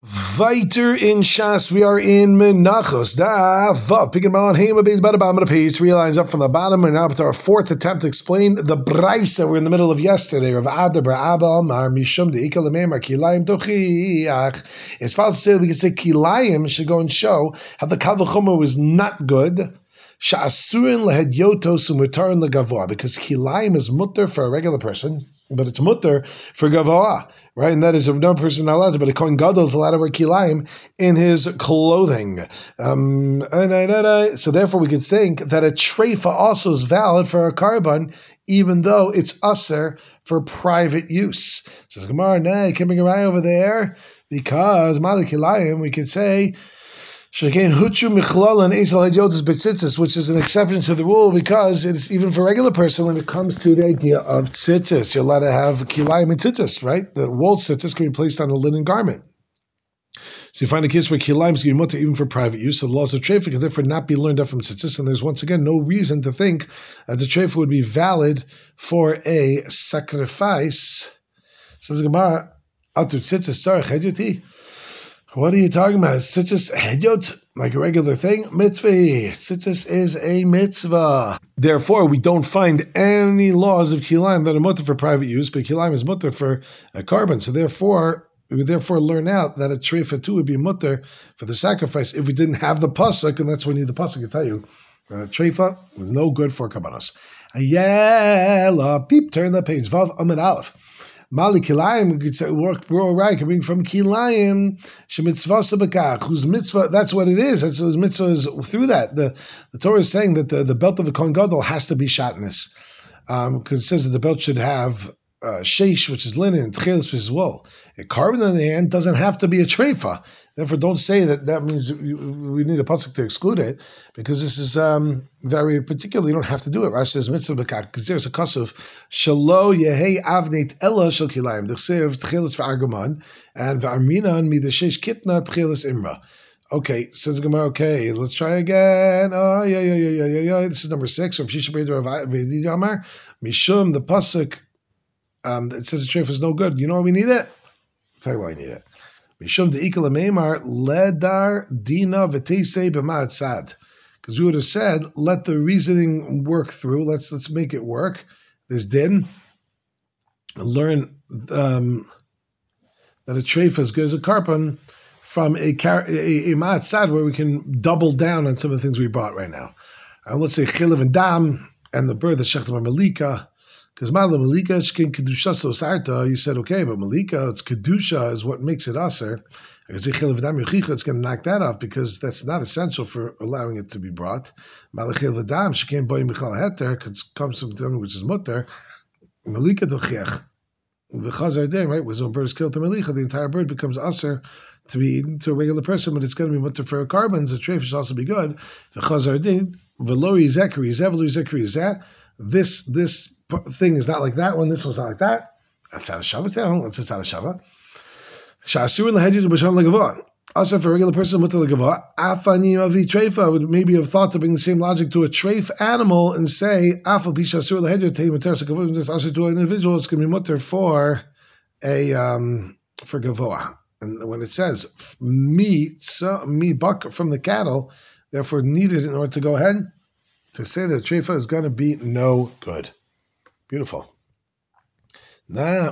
Weiter in Shas, we are in Menachos. Vav, picking on Hema base bottom of the page, 3 lines up from the bottom, and now it's our fourth attempt to explain the Braisa we're in the middle of yesterday. Rav Adaber Abba Mar Mishum de Ikal Meimar Kilayim Tochiach. As far as we can say Kilayim should go and show how the Kal V'chomer was not good. Sha'asurin lehedyoto sumutarin legavoa, because Kilayim is mutter for a regular person, but it's mutter for gavoa, right? And that is, if no person not allowed to, but a Kohen Gadol is allowed to wear kilayim in his clothing. So therefore we could think that a treifa also is valid for a carbon, even though it's usher for private use. Says Gemara, nah, you can bring a right over there, because Malik Kilayim, we could say, which is an exception to the rule, because it's even for a regular person when it comes to the idea of tzitzis. You're allowed to have kilayim and tzitzis, right? The wool tzitzis can be placed on a linen garment. So you find a case where kilayim is going to be even for private use. So the laws of treifa can therefore not be learned up from tzitzis, and there's once again no reason to think that the treifa would be valid for a sacrifice. Says Gemara, "Atu tzitzis tzarich hedyoti." What are you talking about? Tzitzis hedyot, like a regular thing? Mitzvah. Tzitzis is a mitzvah. Therefore, we don't find any laws of kilayim that are mutter for private use, but kilayim is mutter for a carbon. So therefore, we would therefore learn out that a treifa too would be mutter for the sacrifice if we didn't have the pasuk, and that's when we need the pasuk to tell you. Treifa was no good for kabbanos. Peep, turn the page. Vav Amid Aleph. Mali Kilayim, we could say, we're all right, coming from Kilayim, Shemitzvah Sabakach, whose mitzvah, that's what it is. That's whose mitzvah is through that. The Torah is saying that the belt of the Kohen Gadol has to be shatnez, because it says that the belt should have sheish, which is linen, and tchelis, which is wool. A carbon in the hand doesn't have to be a treifa. Therefore, don't say that means we need a pasuk to exclude it, because this is very particular. You don't have to do it. Rashi says mitzvah b'kat, because there's a case of shalo yehei avneit ella shel kilayim. D'chsev tchelis v'argaman and v'arminan midashesh kitna tchelis imra. Okay, says Gemara. Okay, let's try again. Oh yeah. This is number 6. Rav Shisha B'Yid Rav Amar Mishum, the pasuk. It says the treifa is no good. You know why we need it? I'll tell you why I need it. Mishum de'ikal meimar ledar dina v'teisei b'ma'at sad. Because we would have said, let the reasoning work through. Let's make it work. There's din. Learn that a treifa is good as a karpan from a ma'at sad, where we can double down on some of the things we brought right now. Let's say chilav and dam and the bird that shechtam malika. Because Mala Malika Shkin Kedusha so Sarta, you said okay, but Malika, it's Kedusha is what makes it aser. It's going to knock that off, because that's not essential for allowing it to be brought. Malachil Vadam Shkin Boy Michal Heter, because it comes from something which is mutter. Malika Dochiach. The Chazar Day, right, was when a bird is killed to Malika, the entire bird becomes aser to be eaten to a regular person, but it's going to be mutter for a carbon, so treif should also be good. The Chazar Day, Velori Zekri, Zevelu Zekri, Zeh. This thing is not like that one. This one's not like that. That's out of Shabbat. Let's just out of Shabbat. Sha'asur l'hedyu to b'shon l'gavah. Also, for a regular person with the l'gavah, afani avi treifa would maybe have thought to bring the same logic to a treif animal and say afal pi sha'asur l'hedyu tei materas l'gavah. Just also to an individual, it's going to be mutter for a for gavoah. And when it says mi buck from the cattle, therefore needed in order to go ahead to say that treifa is going to be no good. Beautiful. No,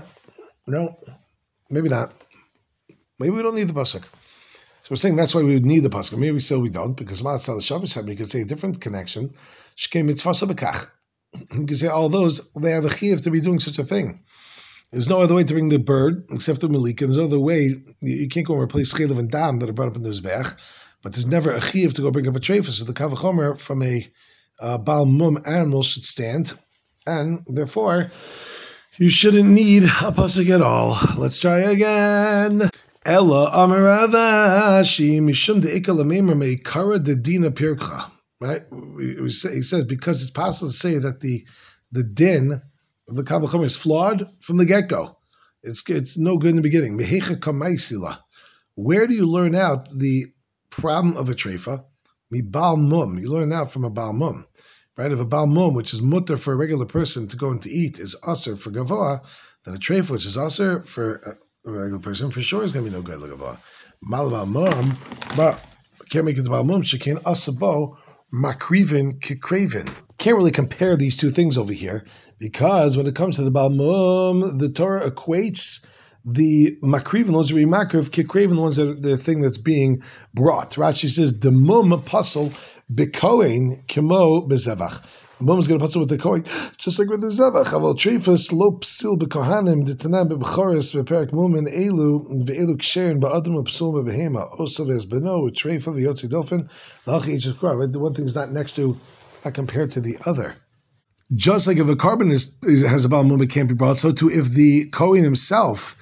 maybe not. Maybe we don't need the pasuk. So we're saying that's why we would need the pasuk. Maybe still we don't, because Ma'atzal Shabbos said we could say a different connection. Shkei mitzvah sabekach. You can say all those, they have a chiyuv to be doing such a thing. There's no other way to bring the bird except the malika. There's no other way. You can't go and replace chaylev and dam that are brought up in the mizbeach. But there's never a chiyuv to go bring up a treifa. So the kavachomer from a Baal Mum animal should stand, and therefore you shouldn't need a pasuk at all. Let's try again. Ella Amaravashi Mishum de'ikal ameimer meikara dedina pircha. Right? He says because it's possible to say that the din of the Kavachomer is flawed from the get-go. It's no good in the beginning. Mehecha kamaisila. Where do you learn out the problem of a treifa? Mi Baal Mum. You learn that from a Baal Mum. Right? If a Baal Mum, which is mutter for a regular person to go and to eat, is aser for gavoa, then a treifa, which is aser for a regular person, for sure is going to be no good. Mal Baal Mum, but can't make it to Baal Mum. She can't asabo makrivin kikravin. Can't really compare these two things over here because when it comes to the Baal Mum, the Torah equates the makrivin, those are makriv, kikravin, the ones that are the thing that's being brought. Rashi says the mum puzzle bekoin kimo bezevach. The mum is going to puzzle with the kohen, just like with the zevach. Aval treifas lo psil bekohanim detanam bebechoris beperak mumin elu ve'elu ksherin ba'adam psul bebehema osav es beno treifa v'yotzi dofen lachi each krar. The one thing is not next to, not compared to the other. Just like if a carbon has a Baal Mum, it can't be brought, so too if the kohen himself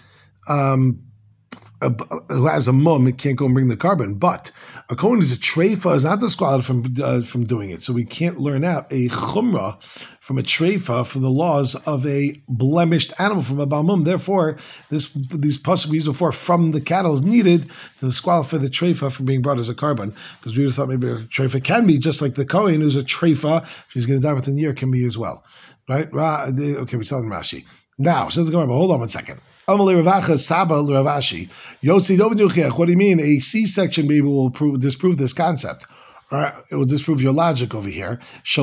who has a mum, it can't go and bring the carbon. But a kohen is a treifa, is not disqualified from doing it. So we can't learn out a chumrah from a treifa from the laws of a blemished animal from a Baal Mum. Therefore, these pasuk we used before from the cattle is needed to disqualify the treifa from being brought as a carbon. Because we would have thought maybe a treifa can be just like the kohen who's a treifa. If he's going to die within a year, can be as well. Right? Okay, we're selling Rashi. Now, so hold on one second. What do you mean? A C-section maybe will disprove this concept. It will disprove your logic over here.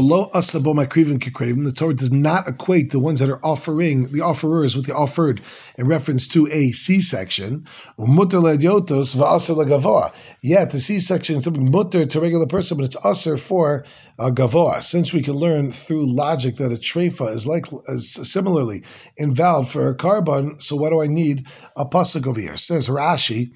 The Torah does not equate the ones that are offering, the offerers with the offered in reference to a C-section. Yet the C-section is something mutter to a regular person, but it's usher for a gavoa. Since we can learn through logic that a treifa is similarly invalid for a carbon, so what do I need a pasuk over here? Says Rashi,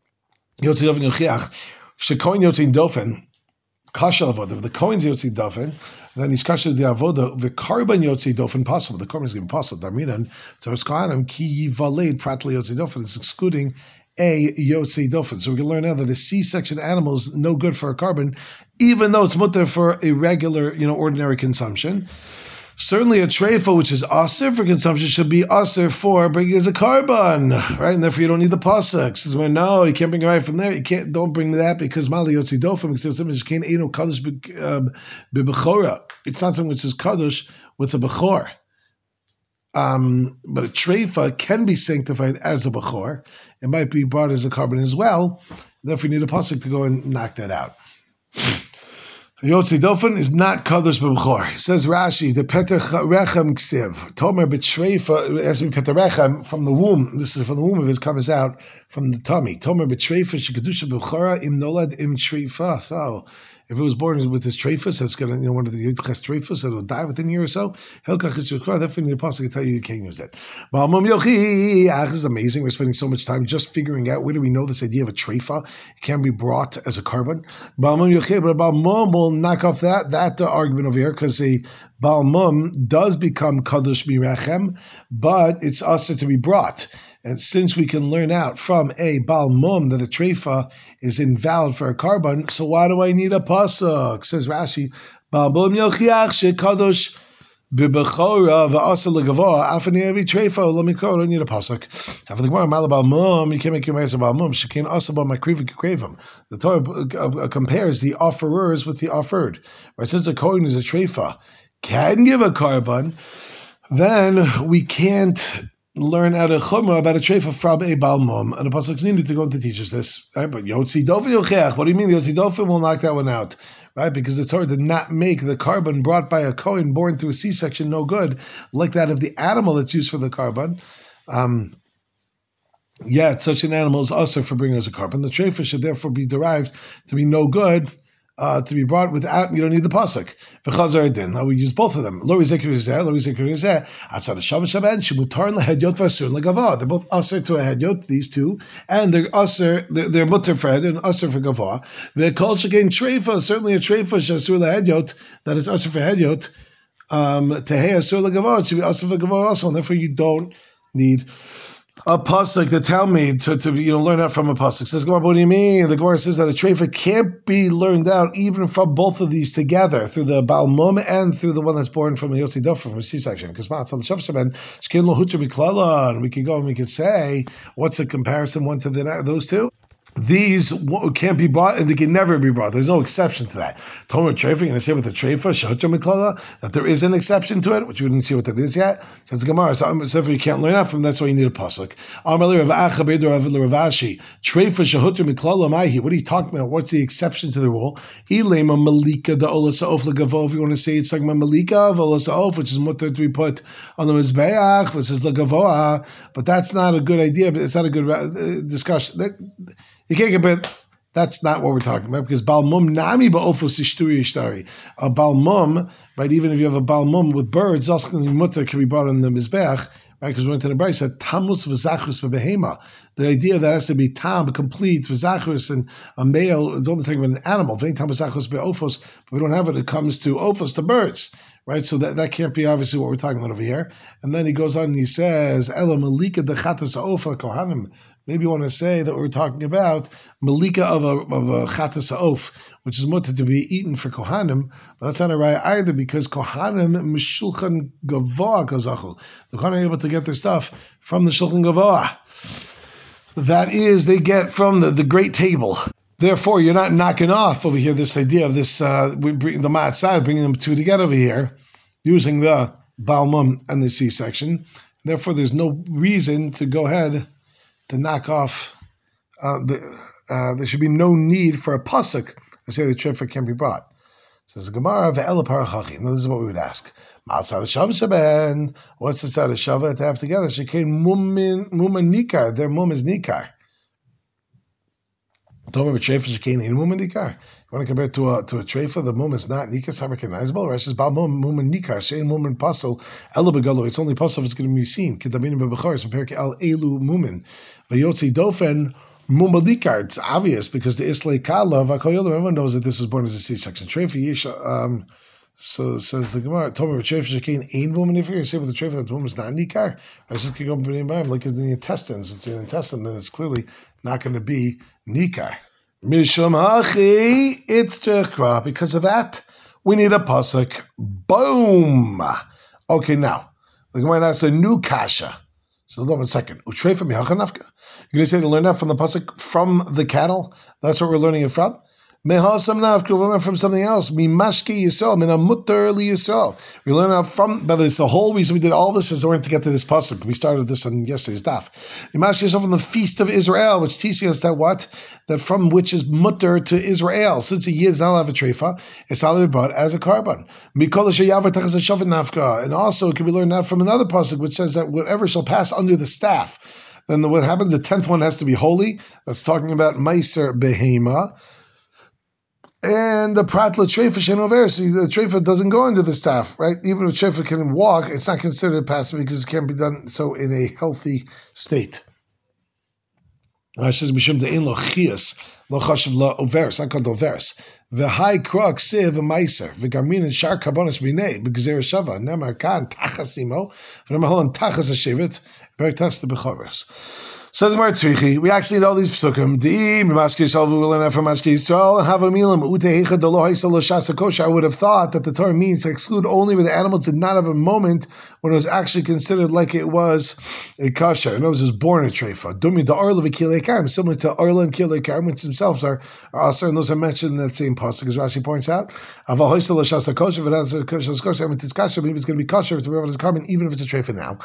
Kasha avoda. If the Kohen's yotzi dofen, then he's kasha the avoda. The carbon yotzi dofen possible. The carbon is going to be possible. Darminan Toras Kohanim ki yivaled pratli yotzi dofen. It's excluding a yotzi dofen. So we can learn now that a C-section animal is no good for a carbon, even though it's mutter for a regular, ordinary consumption. Certainly a treifa, which is aser for consumption, should be aser for bringing as a carbon, right? And therefore you don't need the pasuk. Says, well, no, you can't bring it right from there. Don't bring that because mali yotzi dofim, because it's can't eno kadosh bebechora. It's not something which is kadosh with a bechor. But a treifa can be sanctified as a bechor. It might be brought as a carbon as well. Therefore you need a pasuk to go and knock that out. Yotzi dofen is not kadosh b'bechor. Says Rashi, the peter rechem ksiv. Tomer b'treifa, it has to be peter rechem from the womb. This is from the womb of it comes out from the tummy. Tomer b'treifa shekadusha b'bechora im nolad im treifa. So if it was born with this treifus, that's going to, one of the yudches treifus that will die within a year or so. Helkach is required. Definitely the pasuk can tell you can't use that. This is amazing. We're spending so much time just figuring out where do we know this idea of a treifa. It can be brought as a carbon. But Baal Mum will knock off that argument over here because a Baal Mum does become kadosh mirechem, but it's also to be brought. And since we can learn out from a Baal Mum that a treifa is invalid for a carbon, so why do I need a pasuk? Says Rashi, Baal Mum yochiach shekadosh b'bechora v'asa legavoa afani evi treifa lamikor. Don't need a pasuk. After the Gemara, Baal Mum, you can't make your marriage a Baal Mum. Shekin asa ba makriv kikravim. The Torah compares the offerers with the offered. Right? Since a kohen is a treifa, can give a carbon, then we can't learn out a chumrah about a treifa from a Baal Mum, and the pasuk is needed to go to teach us this. Right? But yotzi dofen yocheach. What do you mean? The yotzi dofen will knock that one out, right? Because the Torah did not make the carbon brought by a kohen born through a C-section no good, like that of the animal that's used for the carbon. Yet such an animal is also for bringing as a carbon. The treifa should therefore be derived to be no good. To be brought without, you don't need the pasuk. V'chazar din. Now we use both of them. Lo yizekir yizeh. Outside of Shabbat Shabbat, shemutar lehedyot v'asur legavah. They're both aser to a hedyot, these two, and they're aser. They're mutter for hedyot and aser for gavah. Ve'kol shekein treifa. Certainly a treifa shasur lehedyot that is aser for hedyot. Tehei asur legavah. It should be aser for gavah also, and therefore you don't need a pasuk to tell me to learn out from a pasuk. Says Gemara, what do you mean? The Gemara says that a treifa can't be learned out even from both of these together, through the Baal Mum and through the one that's born from a yotzi dofen, from a C-section. Because we can go and we can say, what's the comparison one to those two? these can't be brought and they can never be brought. There's no exception to that. Tomer Treifa, you're going to say with the Treifa, that there is an exception to it, which we didn't see what that is yet. Says the Gemara, so you can't learn that from, that's why you need a pasuk. What are you talking about? What's the exception to the rule? If you want to say it's talking about malika of ola sa'of, which is mutter to be put on the mizbeach, which is lagavoa, but that's not a good idea, but it's not a good discussion. You can't compare. That's not what we're talking about, because balmum nami ba'ofos ishturi ishtari. A balmum, right? Even if you have a balmum with birds, also mutter can be brought on the mizbeach, right? Because we went to the Brayso said tamus v'zachrus v'behema. The idea that has to be tam complete v'zachrus and a male. It's only talking about an animal. V'ein tam v'zachrus be'ofos, but we don't have it. It comes to ofos, to birds. Right, so that can't be obviously what we're talking about over here. And then he goes on and he says, "Ela malika dechatas ha'of kohanim." Maybe you want to say that we're talking about malika of a chatas ha'of, which is mutter to be eaten for kohanim. But that's not right either, because kohanim mishulchan gavoa kazachul. The kohanim are able to get their stuff from the shulchan gavoa. That is, they get from the great table. Therefore, you're not knocking off over here this idea of this, we bring the matzah, bringing them two together over here, using the balmum and the C-section. Therefore, there's no reason to go ahead to knock off. There should be no need for a pasuk to say the treifa can be brought. Says the Gemara, ve'ela parachachi. Now, this is what we would ask. Matzah shaven. What's the side of shava to have together? Shekain mumin nikar. Their mum is nikar. You want to compare it to a treifa? The mum is not nikar, it's not recognizable. Rashi says, "Bal mum nikar, shein mum pasel elo begalo." It's only pasel if it's going to be seen. Kedaminu bebecharis from Perek al elu mumin vayotzi dofen mum nikar. It's obvious because the islay kala v'akoyolim. Everyone knows that this was born as a C-section. Treifa yisha. So says the Gemara, Tomer Treifa Shekain ein woman. If you say with the treifa that the woman is not nikar, I said can go look at the intestines. It's an intestine, then it's clearly not going to be nikar. Mishum hachi, it's tchra. Because of that, we need a pasuk. Boom. Okay, now the Gemara asks a new kasha. So hold on a second. Utreifa mihachanafka. You're going to say to learn that from the pasuk from the cattle. That's what we're learning it from. Mehasam nafka, we learn from something else. Mimashki Yisrael, mina mutter li Yisrael. We learn out from, but it's the whole reason we did all this is in order to get to this pasuk. We started this on yesterday's daf. Mimashki Yisrael from the feast of Israel, which teaches us that what? That from which is mutter to Israel. Since a yid does not have a treifa, it's not to be brought as a carbon. Mikol sheyavar tachas hashavin nafka. And also it can be learned out from another pasuk which says that whatever shall pass under the staff. Then what happened? The 10th one has to be holy. That's talking about Meiser Behema. And the pratla treifa shenover, so the treifa doesn't go under the staff, right? Even if treifa can walk, it's not considered passive because it can't be done so in a healthy state. Says Mishum de'in lo chias lo chashav lo overis, not called overis. V'hai krok siv v'maiser v'garmin and shar karbonis b'nei b'gzer shava nemar kan tachas imo v'nemar holon tachas hashivet berik tas the b'choros. Says Gemara Tzrichi, we actually know these psukim. I would have thought that the Torah means to exclude only where the animal did not have a moment when it was actually considered like it was a kasher. In other words, it was born a treifa. Similar to Orla and Kilei Karim, which themselves are also, and those are mentioned in that same pasuk, as Rashi points out. Maybe it's going to be kasher to be able to carbon, even if it's a treifa now.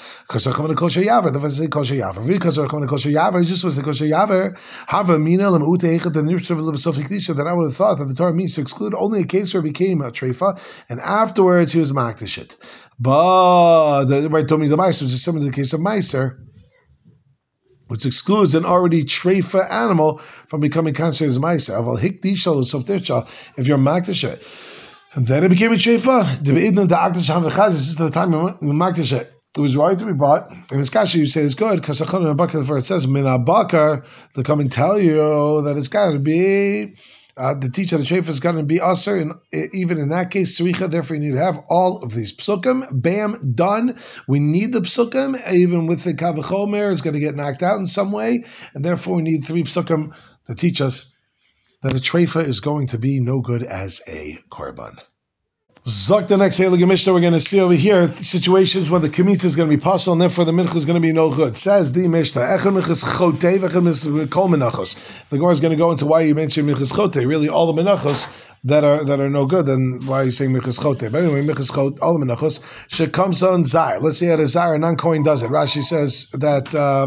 Kosher Yaver, just was the Kosher Yaver, Hava Mina, Lamute Echet, and Nirchav Lebasofik, that I would have thought that the Torah means to exclude only a case where it became a treifa, and afterwards he was makdish it. But the right told me the Meiser, which is similar to the case of Meiser, which excludes an already treifa animal from becoming considered as Meiser. Aval Hikdishal Softircha, if you're makdish it. And then it became a treifa. This is the time you makdish it. It was right to be bought. In this kasha, you say it's good because it says min abakar. They'll come and tell you that it's got to be the teacher of the treifa is going to be usher, and even in that case, sricha. Therefore, you need to have all of these psukim. Bam, done. We need the psukim. Even with the kavachomer, it's going to get knocked out in some way, and therefore we need 3 psukim to teach us that a treifa is going to be no good as a korban. Zok the next Heilige Mishnah we're going to see over here situations where the Kemitza is going to be possible and therefore the Mincha is going to be no good. Says the Mishnah, Echad Minchas Chotei, Echad Minchas Kol Menachos. The Gemara is going to go into why you mentioned Minchas Chotei. Really, all the Menachos that are no good, then why are you saying Minchas Chotei? But anyway, Minchas Chotei, all the Menachos, Shekamsa and Zayr. Let's say at a Zayr, a non-Kohen does it. Rashi says that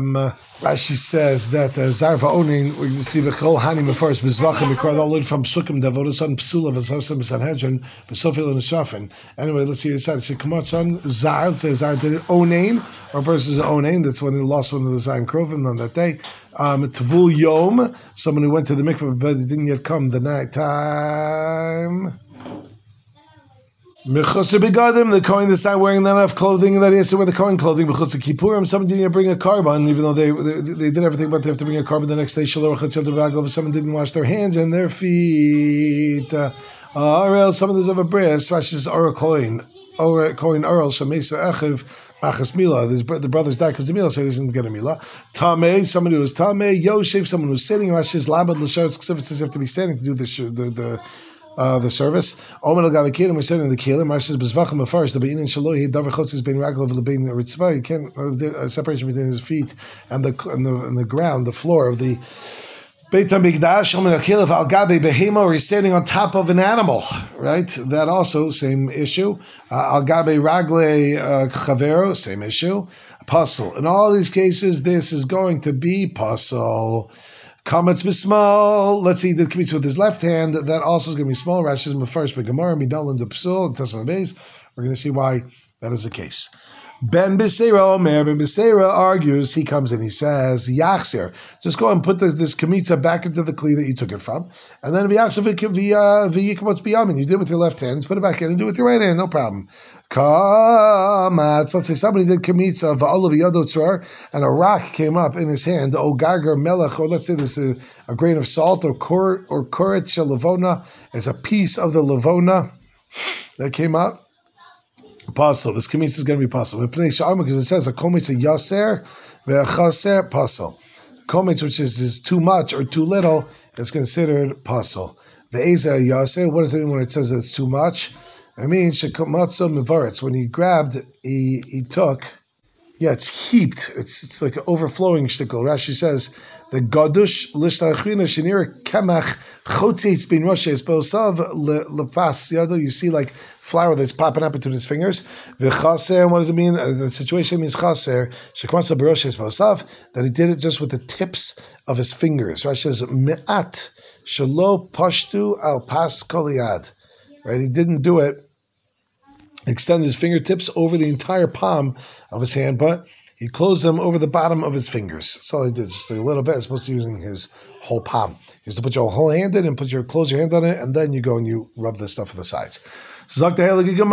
Zayr Va'onin, we see the Kol Hanim first, Bizvachim, we call all from Sukkim, Devodason, Psula, Vasosam, Sanhedrin, Besofil, and Shafin. Anyway, let's see. It says, "Kamotson Zar." It says Zar did it Onain, or versus Onain. That's when they lost one of the Zayim Krovim on that day. Tvul Yom, someone who went to the mikveh but it didn't yet come the night time. Mechusar begadim, the Kohen that's not wearing enough clothing that he has to wear the Kohen clothing. Mechusar Kippurim, someone didn't bring a carbon, even though they did everything, but they have to bring a carbon the next day. Shalor Chatzil Devagov, someone didn't wash their hands and their feet. Or else someone does have a bris, Rashi's Ora Kohen Earl, Shamesa Echiv, Machas Mila. The brothers died because the Mila, so he doesn't get a Mila. Tameh, somebody who was Tameh, Yosef, someone who's sitting, Rashi's Labad L'Shar, says you have to be standing to do the service. Omer al-Gavakirim, we're sitting in the Kelim, Rashi's Bezvachim first, the Be'inin Shaloi, Davar Chotzis Ben Raglav L'Bein Ritzvah, you can't, separation between his feet and the ground, the floor of the Beit HaMikdash, or he's standing on top of an animal, right? That also, same issue. Al-Gabe Ragle Chavero, same issue. Puzzle. In all these cases, this is going to be puzzle. Kametz Bismal, let's see, the Kemitza with his left hand, that also is going to be small. Rashi is first, but Gemara, Midal, and the Psul, and Tesman Beis. We're going to see why that is the case. Ben Bisera argues, he comes in, he says, Yachzer, just go and put this Kemitza back into the Kli that you took it from, and then Yachzer v'yikmotz biyamin, you did it with your left hand, put it back in and do it with your right hand, no problem. Kamatz, let's say somebody did Kemitza, v'alav yado tzar, and a rock came up in his hand, o garger melech, or let's say this is a grain of salt, or koretz shel levona, as a piece of the levona that came up. Puzzle. This Kemitza is going to be puzzle. Because it says a Komitza yaser ve'achaser puzzle. Komitz, which is too much or too little, is considered puzzle. Ve'eza yaser. What does it mean when it says that it's too much? I mean shekomatzo mevaretz. When he grabbed, he took. Yeah, it's heaped. It's like an overflowing shtickle. Rashi says the gadush lishtachina shenira kemach chotzeitz bin roshes bosav lepas yado. You see like flour that's popping up between his fingers. V'chaser. What does it mean? The situation means chaser shekmatza beroshes bosav, that he did it just with the tips of his fingers. Rashi says me'at shelo pashtu al pas koliyad. Right, he didn't do it. Extend his fingertips over the entire palm of his hand, but he closed them over the bottom of his fingers. That's all he did, just a little bit, as opposed to using his whole palm. You used to put your whole hand in and close your hand on it, and then you go and you rub the stuff on the sides. Just say Kol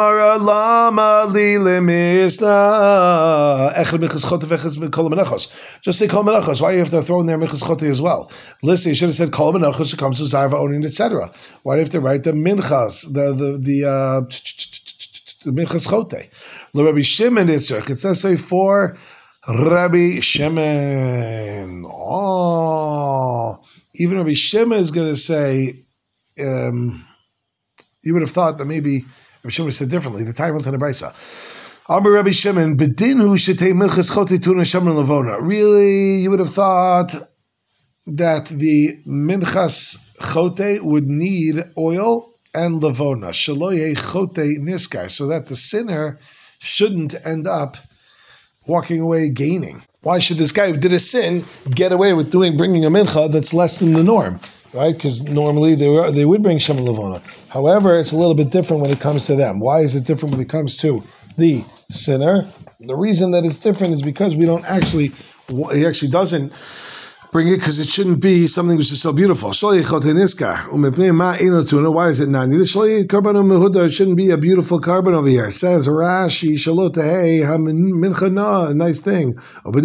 Menachos. Why do you have to throw in there Minchas Chotei as well? Listen, you should have said Kol Menachos, it comes to Zarva Onin, etc. Why do you have to write the Minchas, the Minchas Chotei? The Rabbi Shimon Yitzchak. It says say for Rabbi Shimon. Oh, even Rabbi Shimon is going to say. You would have thought that maybe Rabbi Shimon said differently. The time went to the Brisa. Amar Rabbi Shimon bedinhu shetei Minchas Chotei tuna shemen levona. Really, you would have thought that the Minchas Chotei would need oil and levona, shaloye chotei niskar, so that the sinner shouldn't end up walking away gaining. Why should this guy who did a sin get away with bringing a mincha that's less than the norm? Right? Because normally they would bring shemen levona. However, it's a little bit different when it comes to them. Why is it different when it comes to the sinner? The reason that it's different is because he actually doesn't bring it because it shouldn't be something which is so beautiful. Why is it not needed? It shouldn't be a beautiful carbon over here. It says Rashi, a nice thing.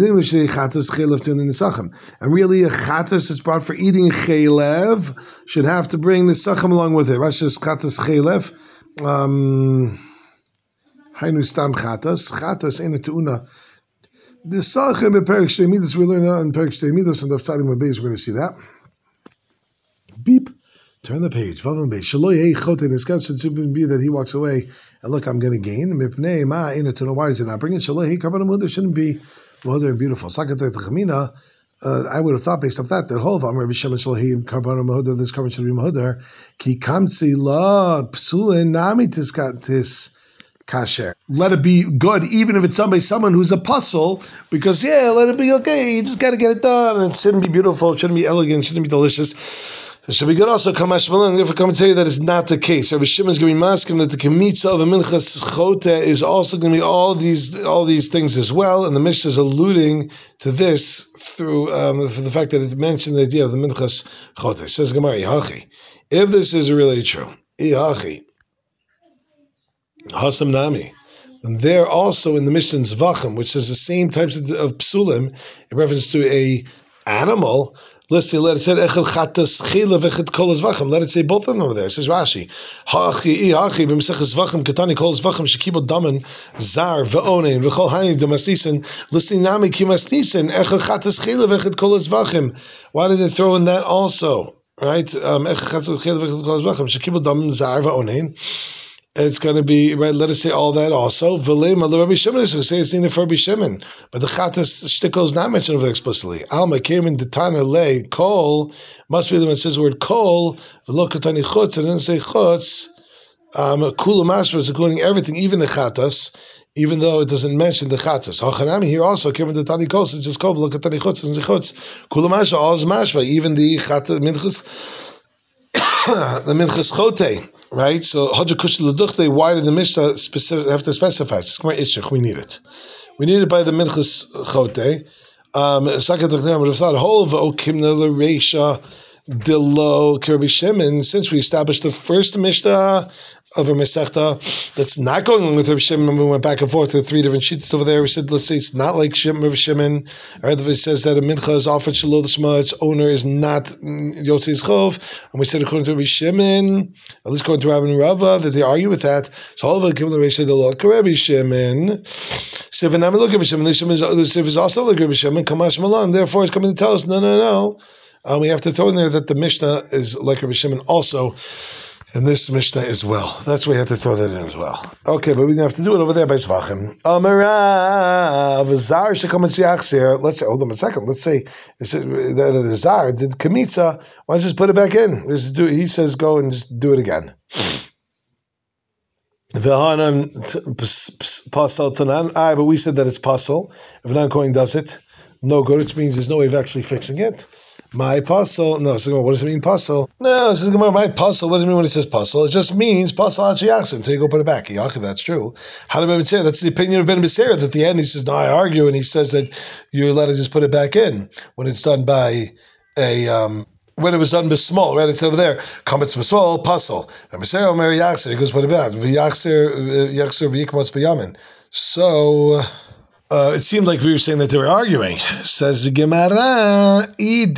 And really a chatas that's brought for eating chaylev should have to bring the sachem along with it. Rashi says chatas chaylev. Hainu stam chatas in a tu'una. The Sachem in Perek Shtei Midos, we learn in Perek Shtei Midos, and the Tzadim Beis, we're going to see that. Beep. Turn the page. This guy should be that he walks away and look, I'm going to gain. Why is it not bringing? Shouldn't be and beautiful. I would have thought based off that whole Rabbi Shimon Shalhi Karban Mahuda, this carbon should be Mahuda. Ki kamsi la psulin nami tis kasher. Let it be good, even if it's someone who's a puzzle, because let it be okay. You just got to get it done. It shouldn't be beautiful. It shouldn't be elegant. It shouldn't be delicious. It should be good also. Kamash Malan. Therefore, come and tell you that is not the case. Rabbi Shimon is going to be masking that the kemitza of a minchas chote is also going to be all these things as well, and the Mishnah is alluding to this through for the fact that it mentioned the idea of the minchas chote. It says Gemara, Ihachi. If this is really true, Ihachi Hasam Nami. And there also in the Mishnah Zvachim, which says the same types of psulim in reference to a animal. Let it say let it say both of them over there. It says Rashi, why did they throw in that also? Right? It's going to be right. Let us say all that also. Rabbi Shimon is say it's in for Rabbi Shimon, but the chatas shtickle is not mentioned over explicitly. Alma came in the Tana lay kol must be the one that says the word kol. V'lo katani chutz and then say chutz. Kula mashma is including everything, even the chatas, even though it doesn't mention the chatas. Hachanami here also came in the Tani kol. It's just kol. V'lo katani chutz and say chutz. Kula mashma all is mashma. Even the chatas minchas, the minchas chote. Right, so why did the Mishnah have to specify? We need it. We need it by the Minchas Chote. Since we established the first Mishnah of a Masechta that's not going on with Rav Shimon, we went back and forth with three different sheets over there. We said, let's say it's not like Rav Shimon. Right, it says that a mincha is offered shalol l'shma, its owner is not Yotzei's Chov. And we said according to Rav Shimon, at least according to Rabbi Rava, that they argue with that. So all of it came to Rav Shimon. So if look at Rav Shimon, if it's also like Rav Shimon, Kamash Malan, therefore it's coming to tell us, no. We have to throw in there that the Mishnah is like Rav Shimon also. And this Mishnah as well. That's why we have to throw that in as well. Okay, but we didn't have to do it over there by Zvachim. Let's say, hold on a second. Let's say the Zar did Kamitza. Why don't you just put it back in? He says go and just do it again. But we said that it's puzzle. If Nan Kohen does it, no good, which means there's no way of actually fixing it. My puzzle. No, so what does it mean, puzzle? No, this is my puzzle. What does it mean when it says puzzle? It just means puzzle achiyachsin until you go put it back. That's true. How did Ben Becerra? That's the opinion of Ben Becerra. At the end, he says, no, I argue, and he says that you're allowed to just put it back in when it's done by a. When it was done by small, right? It's over there. Comments by small, puzzle. Ben Becerra, Omer Yachser. He goes, what about Yachser v'yikmos b'yamin? So. It seemed like we were saying that they were arguing. Says the Gemara, if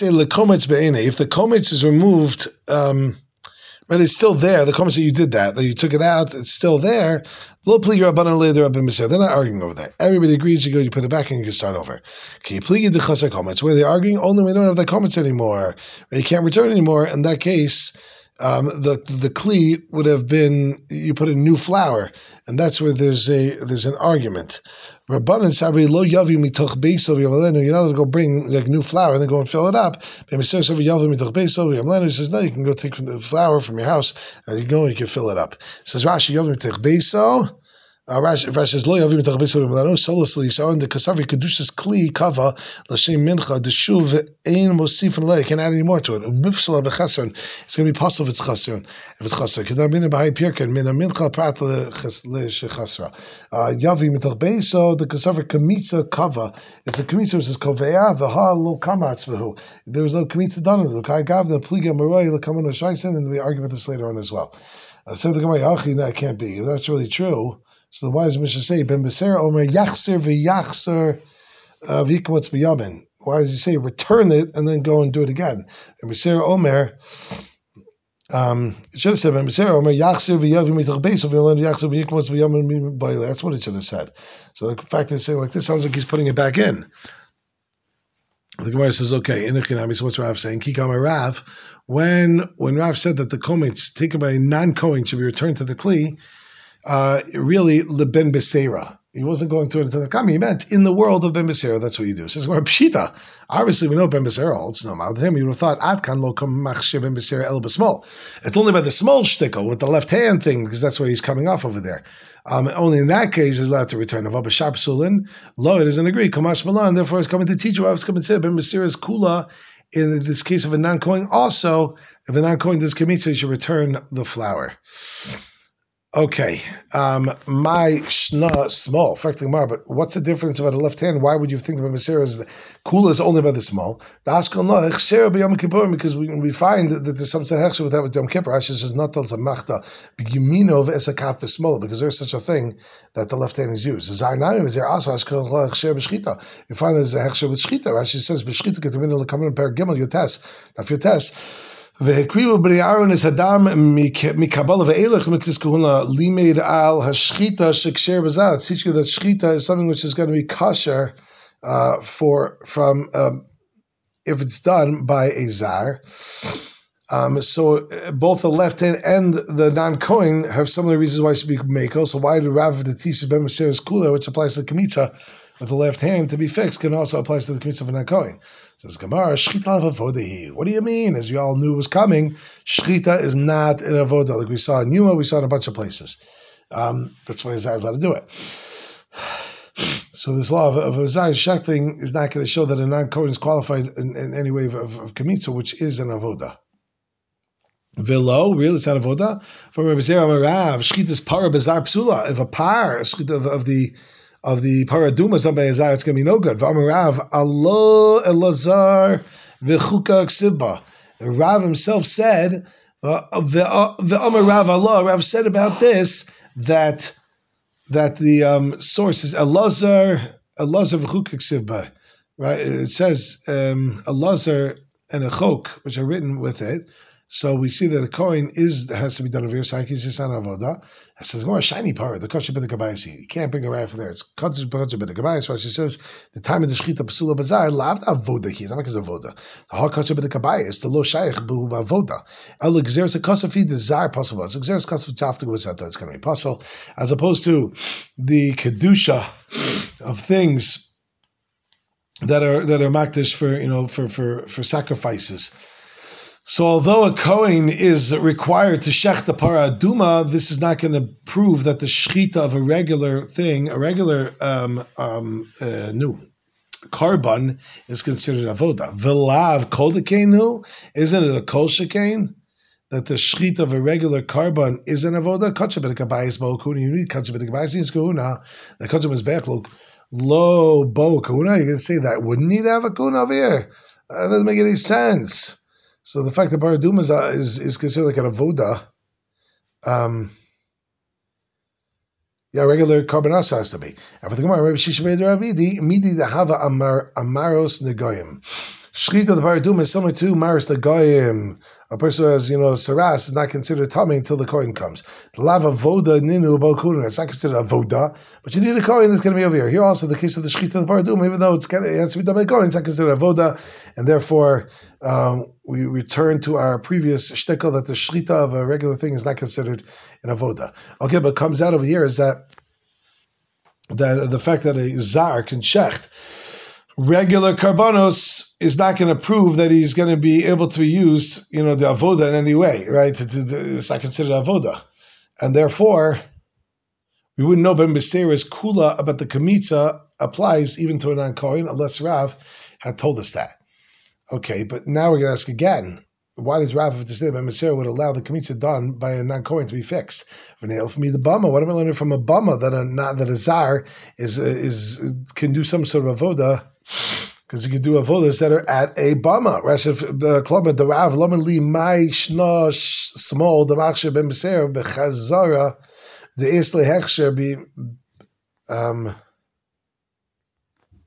the kometz is removed, but it's still there, the kometz that you did that you took it out, it's still there. They're not arguing over that. Everybody agrees, you put it back and you can start over. Where they're arguing, only we don't have the kometz anymore. You can't return anymore. In that case, the kli would have been you put a new flour, and that's where there's an argument. Rabbanan Sabri lo yavi mitoch beisov yavalenu. You're not allowed to go bring like new flour and then go and fill it up. He says no, you can go take the flour from your house and you can fill it up. It says Rashi yavi mitoch beisov. Rashi says lo yavi mitach beisov yavalenu solely so in the kasavi kedushas kli kava l'shem mincha the shuv ein mosif and can't add any more to it. Mifsala b'chasron. It's going to be possible if it's chasron. If it's chasron, because there been b'hai pirkan min a mincha prat l'shechasra. Yavi mitach beisov the kasavi kamitza kava. It's a kamitza which is kovea v'ha lo kamatz v'hu. There was no kamitza done with it. Kai gav the pliga maroi l'kaman v'shaisen, and we argue about this later on as well. So the Gemara Yachi, that can't be. If that's really true. So why does Mishnah say Ben Becerra Omer Yachser v'Yachser v'Yikmotz b'Yamin? Why does he say return it and then go and do it again? Ben Becerra Omer it should have said Ben Becerra Omer Yachser v'Yavim mitach beisov Yachser v'Yikmotz b'Yamin. That's what it should have said. So the fact that it's saying like this sounds like he's putting it back in. The Gemara says, okay, in the Chinami, so what's Rav saying? Kikama Rav, when Rav said that the komets taken by a non-Kohen should be returned to the Kli, really, Leben Beseira. He wasn't going to it into the Kami. He meant in the world of Ben Beseira, that's what you do. It says, Pshita. Obviously, we know Ben Beseira holds no mouth. Him, you would have thought, Adkan lo kam machshe Ben Beseira el b'smol. It's only by the small shtickle with the left hand thing, because that's what he's coming off over there. Only in that case is allowed to return. Of Abba Sharp Sulin, lo, it doesn't agree. Kamash Malan, therefore, he's coming to teach you. I was coming to say Ben Beseira's kula. In this case of a non-Kohen, also, if a non-Kohen does Kemitza, you should return the flour. Okay, my shna small, but what's the difference about the left hand? Why would you think the Messiah is cool is only by the small? The Ashkelon because we find that there's some hechsher with that with Yom Kippur. Rashi says not al zamachta b'yimino v'esakaf b'smol because there's such a thing that the left hand is used. Zarnayim is there also Ashkelon hechsher b'shchita. You find there's a hechsher with shchita. Rashi says b'shchita ketamina l'kamin per gimel yotes. Not yotes. V'hekrivu b'nei Aaron es Adam mikabala ve'elech mitzvus kahuna limeid al hashchita sheksher b'zah. Teach you that shchita is something which is going to be kosher from if it's done by a zar. So both the left hand and the non-Kohen have some of the reasons why it should be mako. So why do Rav the Tisa ben Mesiris Kula, which applies to the Kemitza with the left hand to be fixed, can also apply to the Kemitza of a non-Kohen? Says Gemara, Shchita avodahi. What do you mean? As you all knew was coming, Shchita is not in avodah. Like we saw in Yuma, we saw in a bunch of places. That's why Zay's allowed to do it. So this law of a Zay shechting is not going to show that a non-Kohen is qualified in any way of Kemitza, which is an avodah. Velo, real it's not avoda. From Rabbi Zera Amarav, shchitas para bezar psula. If a par of the paraduma is done by a zar, it's going to be no good. V'amarav alo elazar v'chuka ksibba. Rav himself said, v'amarav Allah. Rav said about this that the source is elazar v'chuka ksibba. Right? It says elazar and a chok, which are written with it. So we see that a Kohen has to be done over here. Saikis is on avoda. It says more shiny part. The kosher b'the kabayisi. You can't bring a rag from there. It's kosher b'the kabayisi. So she says the time of the shchita psula bazar laved avoda. He's not because avoda. The hot kosher b'the kabayis. The lo shaykh b'hu avoda. El exeris a kosher feed the zar possible. It's exeris kosher tafta gusata. It's going to be possible as opposed to the kedusha of things that are makdish for sacrifices. So although a Kohen is required to shech the para aduma, this is not going to prove that the shechita of a regular carbon is considered avoda. V'lav kol dekenu, isn't it a kol shekain? That the shechita of a regular carbon is an avoda? Kotcha b'dekabayis bo kuna, you need kotcha b'dekabayis in kahuna. The kotcha b'dekabayis lo bo kuna, you're going to say that wouldn't need to have a kuna over here? That doesn't make any sense. So the fact that paraduma is considered like an avoda, regular carbonasa has to be. And for the Gemara, Rabbi Shisha Ravidi, midi dehava amaros negoyim. Shchita the paraduma is similar to maros negoyim. A person who has saras is not considered tummy until the Kohen comes. The lava voda ninu bokuna. It's not considered a voda, but you need a Kohen that's going to be over here. Here also the case of the shchita of the paraduma, even though it has to be done by Kohen, it's not considered a voda, and therefore we return to our previous shtickle that the shchita of a regular thing is not considered an avoda. Okay, but comes out over here is that the fact that a zar can shecht regular karbonos is not going to prove that he's going to be able to use, the avoda in any way, right? It's not considered avoda, and therefore we wouldn't know Ben B'Seira's kula about the kamitza applies even to a non-Kohen unless Rav had told us that. Okay, but now we're going to ask again: why does Rav have to say Ben B'Seira would allow the kamitza done by a non-Kohen to be fixed? What am I learning from a bama that a zar can do some sort of avoda? Because you can do avodas that are at a bama. The club the Rav Laman Li Mai Shna Small the Machsher Ben B'Seira Bechazara the Isle Hechsher be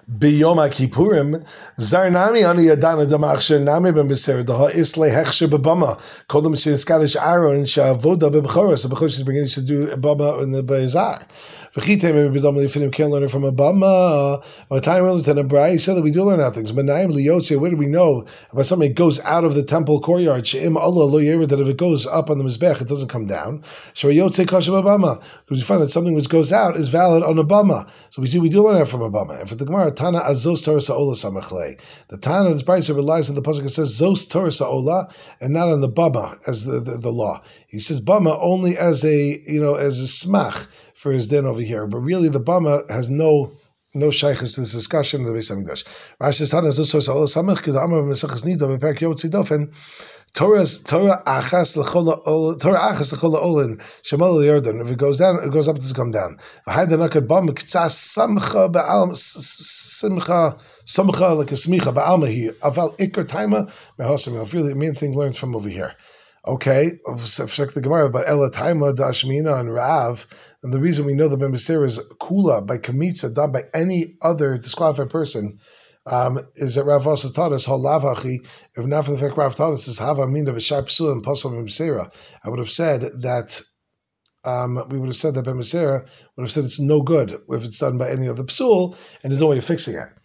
Biyom Kippurim, Zarnami ani Adana Damachsher Nami ben Beser Daha Isle Hechsher Bebama. Kodem Scottish Aaron Shavoda Bebchoros. The Bechoros is beginning to do Bama in the Bezar. V'chite maybe Bidam Lifinim can't learn it from a Bama. A time relative to the Brai said that we do learn out things. But Naim Liyotze, where do we know about something that goes out of the temple courtyard? She'im Allah Lo Yerid, that if it goes up on the Mizbech, it doesn't come down. So Yotze Kashem Bama. Because we find that something which goes out is valid on a Bama. So we see we do learn it from a Bama. And for the Gemara, Tana Azos Torah Sa'ola Samachle. The Tana of this Brisa relies on the pasuk that says Zos Torah Sa'ola and not on the Bama as the law. He says Bama only as a as a smach for his din over here, but really the Bama has no shaykhs to this discussion of the Beis Hamikdash. Rashi says Tana Zos Torah Sa'ola Samach because the Amar Mesachas Nida Beperk Yotzi Dofen. Torah achas l'chol olin shemal Yordan. If it goes down, it goes up. It doesn't come down. V'haydanakad bam k'tzas samcha be'al samcha like a smicha be'alma here. Aval ikar taima mehasim. Really, the main thing learned from over here. Okay, check the Gemara about Ela taima dashmina and Rav, and the reason we know the Ben Beser is kula by kamitza done by any other disqualified person. Is that Rav also taught us halavachi? If not for the fact Rav taught us is hava mina v'shar psul and pasal b'mesera, I would have said that we would have said that b'mesera would have said it's no good if it's done by any other psul, and there's no way of fixing it.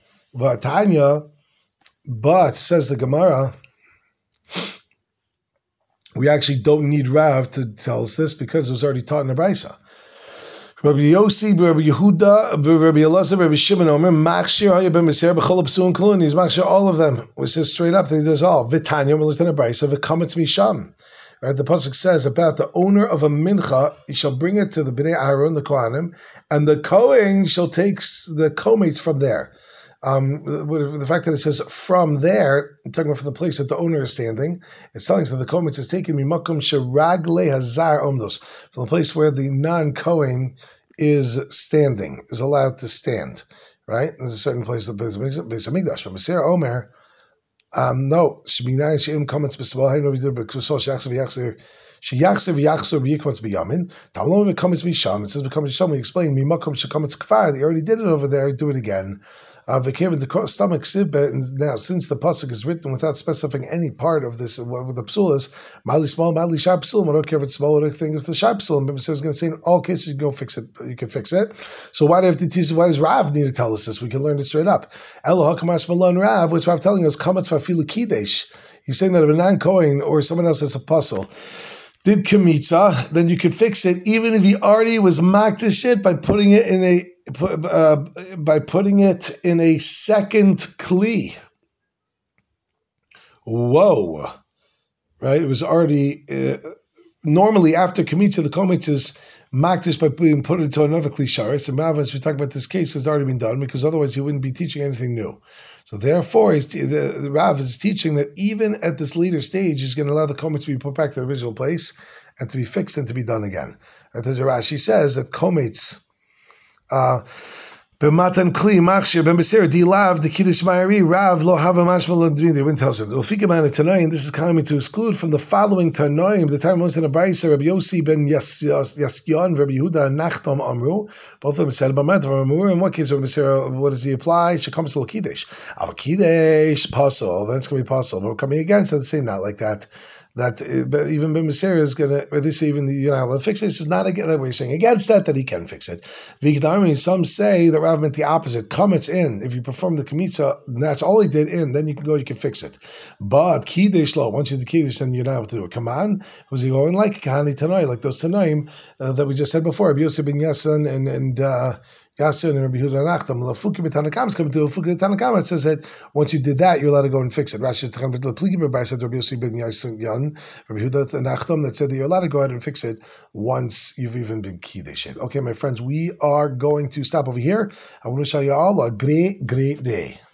But says the Gemara, we actually don't need Rav to tell us this because it was already taught in the Brisa. Rabbi Yossi, Rabbi Yehuda, Rabbi Elazar, Rabbi Shimon Omer, Machshir Hayabim Meser B'Chol Psul and Kulun. He's Machshir all of them. We says straight up that he does all. V'Tanya, we looked in the Brisa, V'Kametz Misham. Right, the pasuk says about the owner of a mincha, he shall bring it to the Bnei Aaron, the Kohanim, and the Kohen shall take the komates from there. The fact that it says from there, talking about from the place that the owner is standing, it's telling us that the komates is taken mimakum sheragle hazar omdos, from the place where the non-kohen is standing, is allowed to stand. Right? There's a certain place that Beis Hamikdash. But Meser Omer, no, Sheminai Sheim Kometz B'Sval. Hey, no, we did B'Kusol Shachsav Yachzer. Sheyachzer v'yachzer v'yikmatz b'yamin. Talmud v'kametz b'sham. It says v'kametz b'sham. We explain mimakom shekametz kfar. They already did it over there. Do it again. V'keven the stomach sibbe. Now, since the pasuk is written without specifying any part of this, what the psul is, mali small, mali sharp psul. I don't care if it's small or the thing is the sharp psul. And Bibba is going to say in all cases you go fix it. You can fix it. So why do you have to teach? Why does Rav need to tell us this? We can learn it straight up. Elo hakamas malon Rav. What's Rav telling us? Kametz v'afilu kidesh. He's saying that if a non-kohen or someone else has a puzzle did kamitza, then you could fix it, even if he already was makdish it by putting it in a second kli. Whoa, right? It was already normally after kamitza, the komitz is makdish by being put into another kli sharetz. And Mavas, we talk about this case, has already been done because otherwise he wouldn't be teaching anything new. So therefore, the Rav is teaching that even at this later stage, he's going to allow the kometz to be put back to the original place and to be fixed and to be done again. And the Rashi says that kometz, b'matan kli machshir b'mesir dilav the kiddush ma'ari Rav lo hava mashma l'drin. They wouldn't tell us it. Ufikamana Tanoim. This is coming to exclude from the following Tanoim. The time was in a Brisa. Rabbi Yossi ben Yaskion, Rabbi Yehuda Nachtom Amru. Both of them said b'mat Amru. In what case, Rabbi Mesir, what does he apply? She comes to kiddush. Al kiddush pasul. Then it's going to be pasul. But we're coming against it, saying not like that. That even Ben Meser is going to, or this even you're not able to fix it. This is not again that we're saying against that he can fix it. Some say that Rav meant the opposite. Kametz in. If you perform the kamitza, that's all he did in, then you can go, you can fix it. But kiddush lo, once you do kiddush, then you're not able to do it. Come on, was he going like kahani tanoi, like those tanoim that we just said before? Rabbi Yosef ben Yasan and Yasin and Rabbi Yehuda Nachtam. Lafuki b'Tanakam is coming to Lafuki b'Tanakam. It says that once you did that, you're allowed to go and fix it. Rashi says Lapligi said Rabbi Yosef ben Yasin Rabbi Yehuda Nachtam that said that you're allowed to go ahead and fix it once you've even been kiddush. Okay, my friends, we are going to stop over here. I want to show you all a great day.